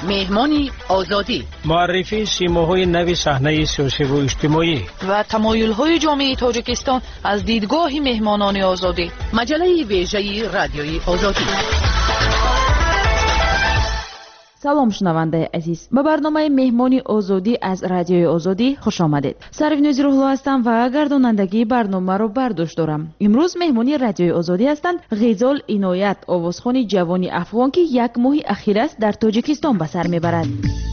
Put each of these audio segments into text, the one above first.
مهمانی آزادی، معرفی سیماهای نوی صحنه سیاسی و اجتماعی و تمایل‌های جامعه تاجیکستان از دیدگاه مهمانان آزادی. مجله ویژه رادیوی آزادی. سلام شنونده عزیز، به برنامه مهمانی آزادی از رادیوی آزادی خوش آمدید. سروینوز روحلا هستم و گردانندگی برنامه رو بر دوش دارم. امروز مهمانی رادیوی آزادی هستند غزال عنایت، آوازخوان جوانی افغان که یک ماه اخیر است در تاجیکستان به سر میبرد.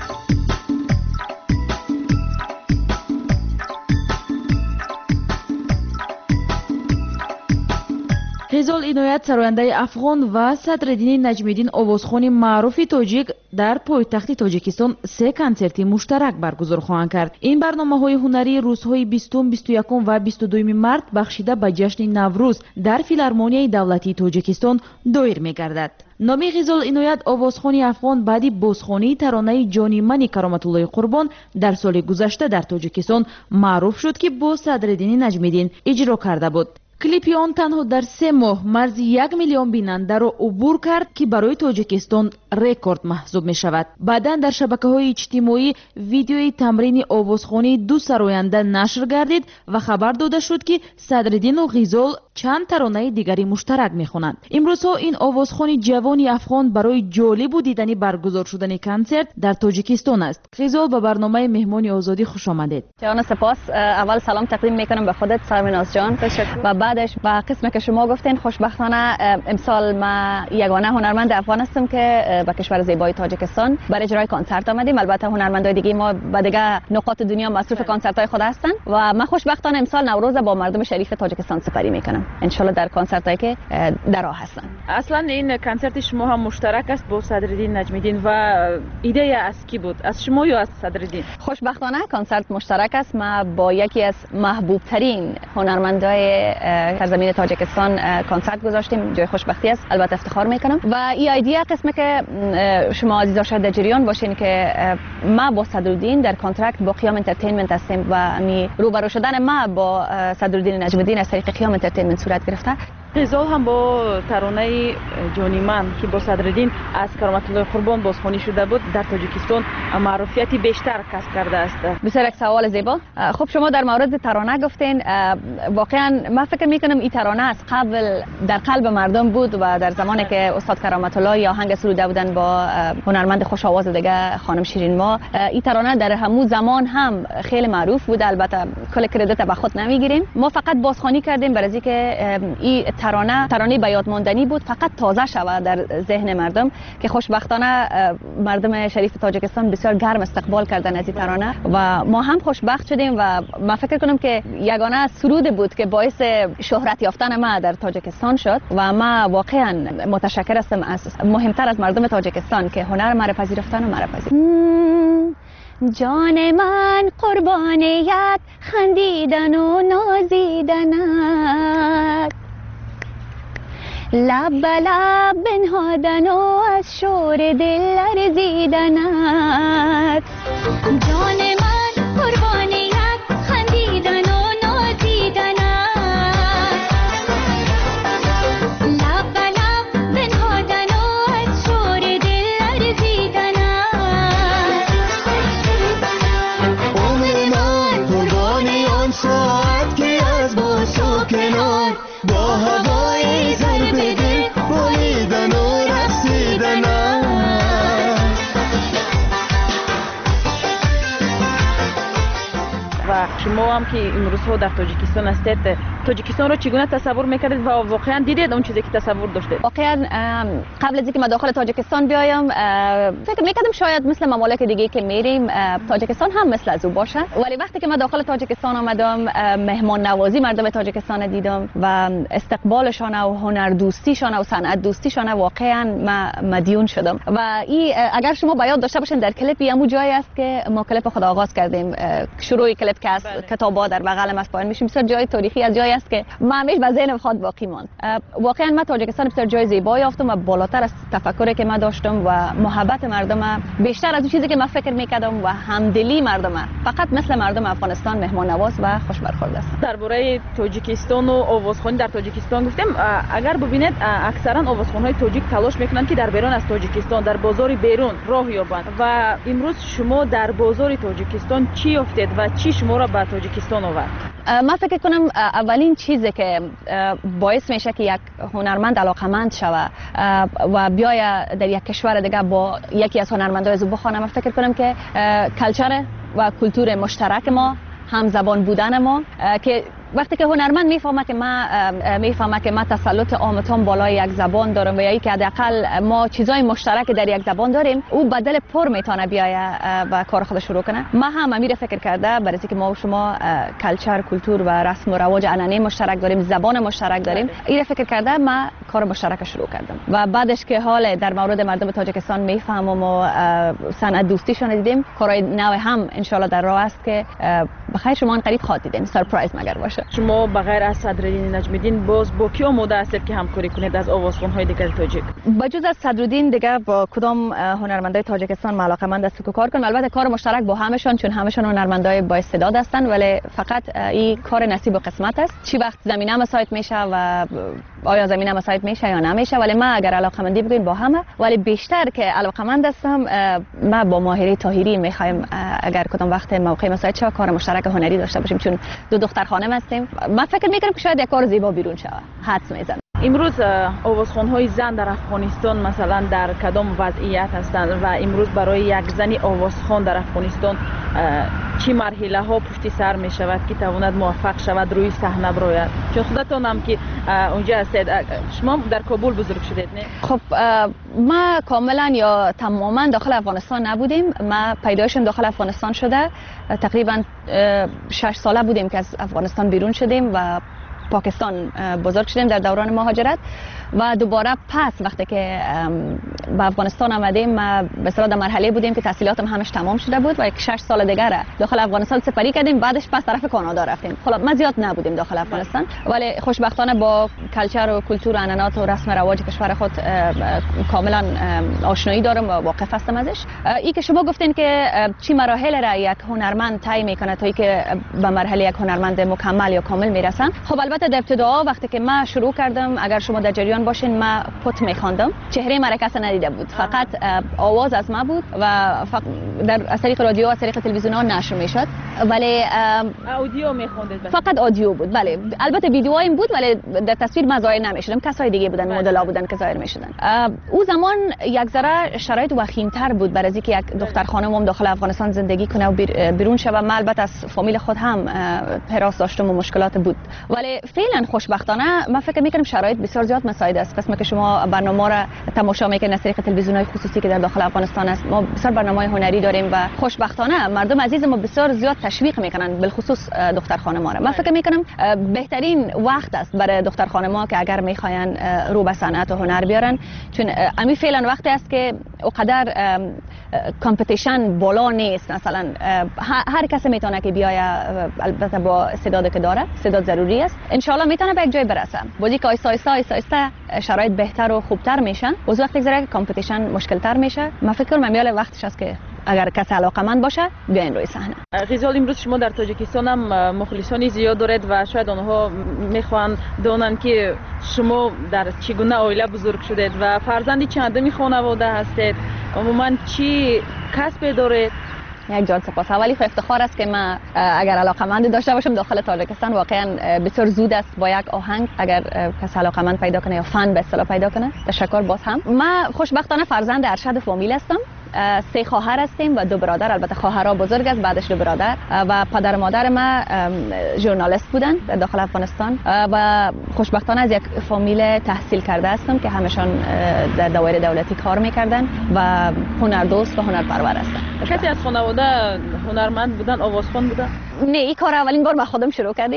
غزال عنایت سراینده افغان و صدرالدین نجمیدین آوازخوان معروف تاجیک در پایتخت تاجیکستان 3 کنسرت مشترک برگزار خواهند کرد. این برنامه‌های هنری روزهای 20، 21 و 22 مارس بخشیده به جشن نوروز در فیلارمونیای دولتی تاجیکستان دایر می‌گردد. نامی غزال عنایت آوازخوان افغان بعدی بازخوانی ترانه جانیمن کرامت الله قربان در سال گذشته در تاجیکستان معروف شد که با صدرالدین نجمیدین اجرا کرده بود. کلیپی آن تنها در 3 ماه مرز 1 میلیون بیننده را عبور کرد که برای تاجیکستان رکورد محسوب می شود. بعداً در شبکه‌های اجتماعی ویدیوی تمرین آوازخوانی 2 سراینده نشر گردید و خبر داده شد که صدرالدین و غزال چند ترانه دیگری مشترک می‌خوانند. امروزها این آوازخوان جوانی افغان برای جالب و دیدنی برگزار شدن کنسرت در تاجیکستان است. غزال به برنامه مهمانی آزادی خوش آمدید. جان سپاس. اول سلام تقدیم میکنم به خودت سرمناز جان و بعدش به قسمی که شما گفتین. خوشبختانه امسال ما یگانه هنرمند افغان هستم که به کشور زیبای تاجیکستان برای اجرای کنسرت آمدیم. البته هنرمندای دیگه ما به دیگه نقاط دنیا مصروف کنسرت‌های خود هستن و من خوشبختانه امسال نوروز با مردم شریف تاجیکستان سپری میکنم ان شاء الله در کنسرتایی که در راه هستن. اصلا این کنسرت شما هم مشترک است با صدرالدین نجمیدین و ایده از کی بود؟ از شما یا از صدرالدین؟ خوشبختانه کنسرت مشترک است. ما با یکی از محبوب ترین هنرمندای سرزمین تاجیکستان کنسرت گذاشتیم. جای خوشبختی است، البته افتخار میکنم. و این ایده قسمه که شما عزیزا شاید در جریان باشین که ما با صدرالدین در کانترکت با قیام انترتینمنت هستیم و روبرو شدن ما با صدرالدین نجمیدین از طریق قیام انترتینمنت صورت گرفته. غزال هم با ترانه جانی من که با صدرالدین از کرامت الله قربان بازخوانی شده بود در تاجیکستان معروفیتی بیشتر کسب کرده است. بسیار یک سوال زیبا. خب شما در مورد ترانه گفتین. واقعا من فکر میکنم این ترانه از قبل در قلب مردم بود و در زمانی که استاد کرامت الله یا آهنگ سروده بودن با هنرمند خوش آواز دیگه خانم شیرین ما، این ترانه در همون زمان هم خیلی معروف بود. البته کل کردیت به خود نمیگیریم، ما فقط بازخوانی کردیم برای اینکه این ترانه به یاد ماندنی بود، فقط تازه شود در ذهن مردم که خوشبختانه مردم شریف تاجیکستان بسیار گرم استقبال کردن از این ترانه و ما هم خوشبخت شدیم و من فکر کنم که یگانه سرود بود که باعث شهرت یافتن ما در تاجیکستان شد و ما واقعا متشکر هستم از مهمتر از مردم تاجیکستان که هنر ما را پذیرفتن و ما را پذیرفتن. جان من قربانیت خندیدن و نازیدنت، لب به لب بنهادن و از شور دل لرزیدنت. جان من قربانیت خندیدن و نازیدنت، لب به لب بنهادن و از شور دل لرزیدنت. عمر من قربانی آن ساعت که از باس و کنار با هوای زرد دل بریدن و رقصیدن. و شما هم که امروزها در تاجیکستان هستید، تاجیکستان رو چگونه تصور میکردید و واقعا دیدید اون چیزی که تصور داشتید؟ واقعا قبل از اینکه ما داخل تاجیکستان بیایم فکر میکردم شاید مثل ممالک دیگه که میریم تاجیکستان هم مثل از او باشه، ولی وقتی که ما داخل تاجیکستان آمدم مهمان نوازی مردم تاجیکستان دیدم و استقبالشان و هنر دوستیشان و صنعت دوستیشان واقعا مدیون شدم. و این اگر شما بیاد داشته باشین در کلیپی همون جایی است که ما کلیپ خود آغاز کردیم. شروع کلیپ که از کتابا در بغل ما پایین میشیم، بسیار جای تاریخی از جایی است که ما همیشه به ذهنم خود باقی ماند. واقعا من تاجیکستان بسیار جای زیبایی یافتم و بالاتر از تفکری که من داشتم و محبت مردم بیشتر از اون چیزی که من فکر میکردم و همدلی مردم فقط مثل مردم افغانستان مهمان نواز و خوش برخورد است. درباره تاجیکستان و آوازخوانی در تاجیکستان گفتیم، اگر ببینید اکثرا آوازخوان‌های تاجیک تلاش میکنن که در بیرون از تاجیکستان در بازار بیرون راه یابند و امروز شما در بازار تاجیکستان چی یافتید و چی شما را به تاجیکستان آورد؟ من فکر کنم اولین چیزی که باعث میشه که یک هنرمند علاقمند شود و بیاید در یک کشور دیگه با یکی از هنرمندای زو بخوانه، من فکر کنم که کلچر و کلتور مشترک ما، هم زبان بودن ما، که وقتی که هنرمند میفهمه که ما تسلط عامتان بالای یک زبان دارم و یا که حداقل ما چیزای مشترک در یک زبان داریم، او بدل پر میتونه بیاید و کار خودش شروع کنه. ما هم امیر فکر کرده برای اینکه ما و شما کلچر، کلتور و رسم و رواج عنعنه مشترک داریم، زبان مشترک داریم، این فکر کرده ما کار مشترک شروع کردم و بعدش که حال در مورد مردم تاجیکستان میفهمم و صنعت دوستیشون دیدیم، کارهای نو هم ان شاء الله در راه است که بخیر شما ان قریب خواهید دیدین، سرپرایز مگر باشه. شما بغیر از صدرالدین نجمیدین باز با کی آماده هستید که همکاری کنید از آوازخوان‌های دیگر تاجیک؟ بجز از صدرالدین دیگه با کدام هنرمندای تاجیکستان علاقه‌مند است که کار کنم. البته کار مشترک با همشون، چون همشون هنرمندای با استعداد هستن، ولی فقط این کار نصیب و قسمت است. چی وقت زمینه مساعد میشه و آیا زمینه مساعد میشه یا نمیشه، ولی من اگر علاقه‌مندی بگین با همه، ولی بیشتر که علاقه‌مند هستم ما با ماهری طاهری میخوایم اگر کدام وقت موقع مساعد شه کار مشترک هنری داشته باشیم، چون دو دختر خانم هستیم. من فکر میکنم که شاید یک کار زیبا بیرون شود. حدس میزنم. امروز آوازخوان‌های زن در افغانستان مثلا در کدام وضعیت هستند و امروز برای یک زنی آوازخوان در افغانستان چی مرحله ها پشت سر می شود که تواند موفق شود روی صحنه براید؟ چون خودتون هم که اونجا هستید، شما در کابل بزرگ شدید نه؟ خب ما کاملا یا تماما داخل افغانستان نبودیم. ما پیدایشم داخل افغانستان شده، تقریبا 6 ساله بودیم که از افغانستان بیرون شدیم و پاکستان بزرگ شدیم در دوران مهاجرت و دوباره پس وقتی که به افغانستان آمدیم ما به اصطلاح در مرحله بودیم که تحصیلاتم همش تمام شده بود و یک 6 سال دیگه داخل افغانستان سپری کردیم، بعدش پس طرف کانادا رفتیم. خب ما زیاد نبودیم داخل افغانستان، ولی خوشبختانه با کلچر و کلتور و عنعنات و رسم و رواج کشور خود کاملا آشنایی دارم و واقف هستم ازش. این که شما گفتین که چی مراحل را یک هنرمند طی میکنه تا اینکه به مرحله یک هنرمند مکمل یا کامل میرسن، خب البته در ابتدا وقتی که ما شروع کردم، اگر شما در جریان باشین، ما پت میخواندم، چهره ما را کسی ندیده بود، فقط آواز از ما بود و از طریق رادیو و از طریق تلویزیون ها نشر میشد، ولی اودیو میخوندید؟ فقط آدیو بود. بله البته ویدیوهایم بود ولی در تصویر ما ظاهر نمیشدم، کسای دیگه بودن، مدل‌ها بودن که ظاهر میشدن. او زمان یک ذره شرایط وخیم‌تر بود برای اینکه یک دختر خانم داخل افغانستان زندگی کنه و بیرون شه. من البته از فامیل خود هم حراس داشتم و مشکلات بود، ولی فعلا خوشبختانه من فکر میکنم شرایط بسیار زیاد مساعد است. قسمی که شما برنامه را تماشا میکنید از طریق تلویزیون‌های خصوصی که در داخل افغانستان است، ما بسیار برنامه‌های هنری داریم و خوشبختانه مردم عزیز ما بسیار زیاد تشویق میکنن، بالخصوص دختر خانم‌ها را. من فکر میکنم بهترین وقت است برای دختر خانم‌ها که اگر میخواین رو به صنعت و هنر بیارن، چون امی فعلا وقتی است که اونقدر کامپتیشن بالا نیست. مثلا هر کسی میتونه که بیاید، البته با استعدادی که داره، استعداد ضروری است، ان شاء الله میتونه به یک جای برسه. بازی که آیسته شرایط بهتر و خوبتر میشن، باز وقتی که کامپتیشن مشکل‌تر میشه، من فکر کنم میاله وقتش است که اگر کسی علاقه‌مند باشه بیاین روی صحنه. غزال، امروز شما در تاجیکستان هم مخلصانی زیاد دارید و شاید آنها میخوان دونن که شما در چگونه عائله بزرگ شدید و فرزندی چندمی خانواده هستید، عموما چی کسب دارید؟ یک جان سپاس. اولی خو افتخار است که من اگر علاقه‌مند داشته باشم داخل تاجیکستان. واقعا بسیار زود است با یک آهنگ اگر کسی علاقه‌مند پیدا کنه یا فن به اصطلاح پیدا کنه. تشکر باز هم. من خوشبختانه فرزند ارشد فامیل هستم. 3 خواهر هستیم و 2 برادر. البته خواهرها بزرگ است، بعدش 2 برادر و پدر و مادر ما ژورنالیست بودن در داخل افغانستان و خوشبختانه از یک فامیل تحصیل کرده هستم که همشان در دوایر دولتی کار میکردن و هنردوست و هنرپرور هستن. کسی از خانواده هنرمند بودن، آوازخوان بودن؟ نه، این کار اولین بار ما خودم شروع کردیم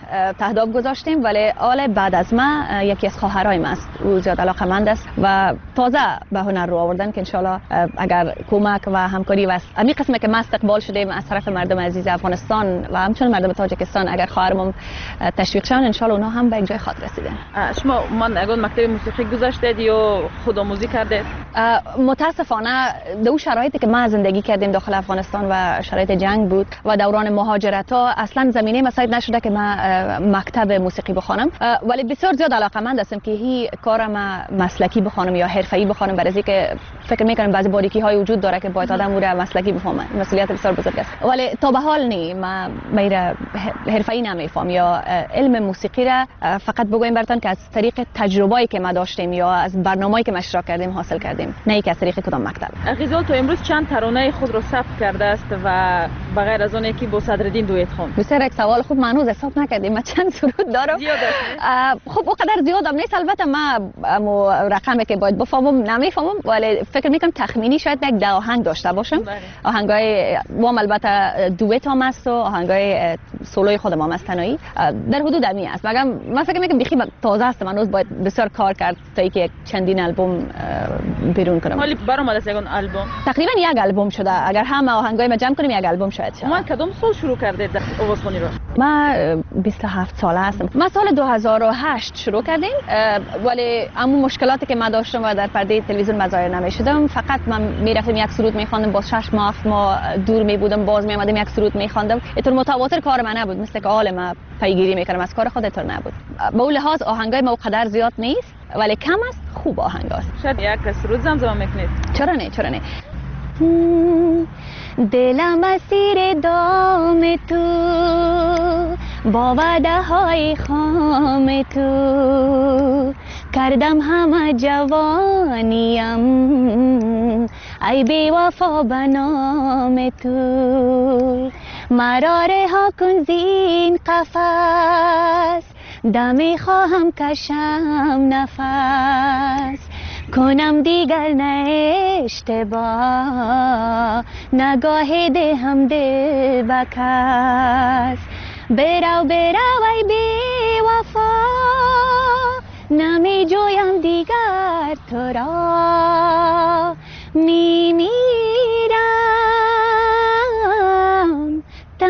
تهداب گذاشتیم، ولی آل بعد از ما یکی از خواهرای ما است، او زیاد علاقه‌مند است و تازه به هنر رو آوردن که انشالله اگر کمک و همکاری و امی قسمی که ما استقبال شدیم از طرف مردم عزیز افغانستان و همچنین مردم تاجیکستان، اگر خواهرمون تشویق شدن انشالله اونها هم به یک جای خاط رسیدن. شما اگه مکتب موسیقی گذاشتید یا خودآموزی کردید؟ متاسفانه دو شرایطی که ما زندگی کردیم داخل افغانستان و شرایط جنگ بود و دوران مهاجرت ها اصلا زمینه مساعد نشده که ما مکتب موسیقی بخوانم، ولی بسیار زیاد علاقه‌مند هستم که هی کار ما مسلکی بخوانم یا حرفه‌ای بخوانم، برای اینکه فکر می‌کنم بعضی باریکی های وجود داره که باید آدم رو مسلکی بفهمه، مسئولیت بسیار بزرگ است. ولی تا به حال نی ما میره حرفه‌ای نمیفهم یا علم موسیقی را فقط بگویم براتون که از طریق تجربه‌ای که ما داشتیم یا از برنامه‌ای که ما اشتراک کردیم حاصل کردیم، نه که از طریق کدام مکتب. غزال تو امروز چند ترانه خود رو ثبت کرده است و بغیر از اون که با صدرالدین دویت خوند؟ بسیار یک سوال خوب، منوز حساب نکردیم. من چند سرود دارم؟ زیاد است. خب اونقدر زیادم نیست، البته ما رقمی که باید بفهمم نمیفهمم، ولی فکر میکنم تخمینی شاید یک 10 آهنگ داشته باشم. آهنگای وام البته دویت هم است و آهنگای سولوی خودم هم است تنهایی، در حدود امی است. مگر من فکر میکنم بیخی تازه است، منوز باید بسیار کار کرد تا اینکه چندین آلبوم بیرون کنم. ولی برآمده است یک آلبوم؟ تقریبا یک آلبوم شده، اگر همه آهنگای ما جمع کنیم یک آلبوم شاید شه. ما کدام سال شروع کردید آوازخوانی رو؟ ما 27 ساله هستم. ما سال 2008 شروع کردیم، ولی اما مشکلاتی که ما داشتم و در پرده تلویزیون مظاهر نمی‌شدم، فقط من میرفتم یک سرود می‌خواندم، باز 6 ماه 7 ماه دور می بودم، باز می اومدم یک سرود می‌خواندم. اینطور متواتر کار من نبود، مثل که حال ما پیگیری می‌کردم از کار خود، اینطور نبود. به اون لحاظ آهنگای ما قدر زیاد نیست، ولی کم است، خوب آهنگ است. شاید یک سرود زمزمه می‌کنید؟ چرا نه دلم اسیر دام تو، با وعده های خام تو کردم همه جوانیم، ای بی وفا به نام تو مرا رها کن زین قفس، دمی خواهم کشم نفس، کنم دیگر نه اشتباه، نگاه دهم دل به کس، برو ای بی وفا، نمی جویم دیگر تو را، می میرم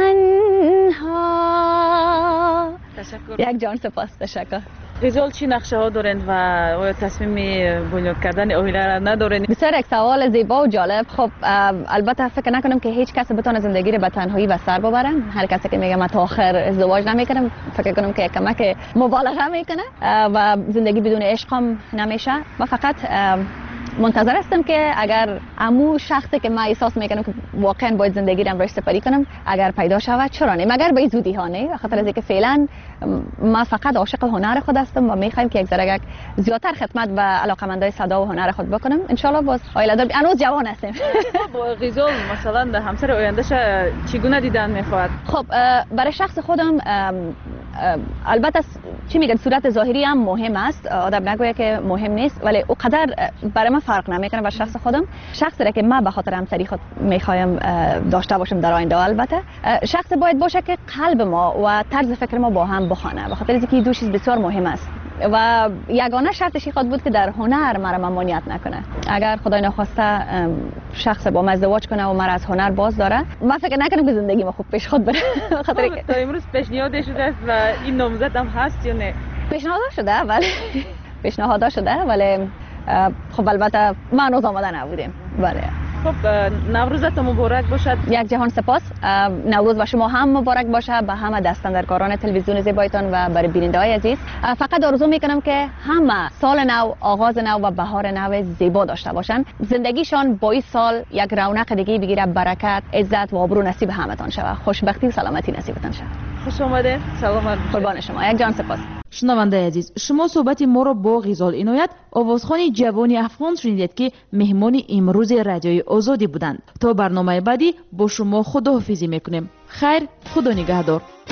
تنها. تشکر. یک جان سپاس. تشکر. غزال چی نقشه ها دارند و آیا تصمیم بنیاد کردن اویله را ندارند؟ بسیار یک سوال زیبا و جالب. خب البته فکر نکنم که هیچ کس بتونه زندگی رو به تنهایی و سر ببره. هر کسی که میگه من تا آخر ازدواج نمیکنم، فکر کنم که کمک مبالغه میکنه و زندگی بدون عشق هم نمیشه. من فقط منتظر هستم که اگر امو شخصی که من احساس میکنم که واقعا باید زندگی رو امروز سپری کنم اگر پیدا شود، چرا نه، مگر به زودی ها نه، خاطر از اینکه فعلا ما فقط عاشق هنر خود هستم و میخوایم که یک ذره زیادتر خدمت به علاقمندای صدا و هنر خود بکنم. ان شاء الله باز عائله دار هنوز جوان هستیم. با غزال مثلا همسر آیندهش چگونه دیدن میخواد؟ خب برای شخص خودم البته چی میگن صورت ظاهری هم مهم است، آدم نگوید که مهم نیست، ولی اونقدر برای من فرق نمیکنه. برای شخص خودم، شخصی را که من به خاطر همسری خود میخوایم داشته باشم در آینده، البته شخص باید باشه که قلب ما و طرز فکر ما با هم بخوانه، به خاطر اینکه دو چیز بسیار مهم است و یگانه شرطش خود بود که در هنر مرا ممانعت نکنه. اگر خدای نخواسته شخص با من ازدواج کنه و مرا از هنر باز داره، من فکر نکنم که زندگی ما خوب پیش خود بره. خاطر که تا امروز پیشنهاد شده است و این نامزد هم هست یا نه؟ پیشنهاد شده ولی خب البته ما هنوز آماده نبودیم. بله. خب نوروزت مبارک باشد. یک جهان سپاس. نوروز و شما هم مبارک باشه، به همه دستاندرکاران تلویزیون زیبایتان و برای بیننده‌های عزیز. فقط آرزو میکنم که همه سال نو، آغاز نو و بهار نو زیبا داشته باشن، زندگیشان با این سال یک رونق دیگه بگیره، برکت، عزت و آبرو نصیب همتان شود، خوشبختی و سلامتی نصیبتان شود. خوش آمده. سلام. قربان شما. یک جان سپاس. شنونده عزیز، شما صحبت ما را با غزال عنایت، آوازخوان جوانی افغان شنیدید که مهمان امروز رادیوی آزادی بودند. تا برنامه بعدی با شما خداحافظی میکنیم. خیر، خدا نگهدار.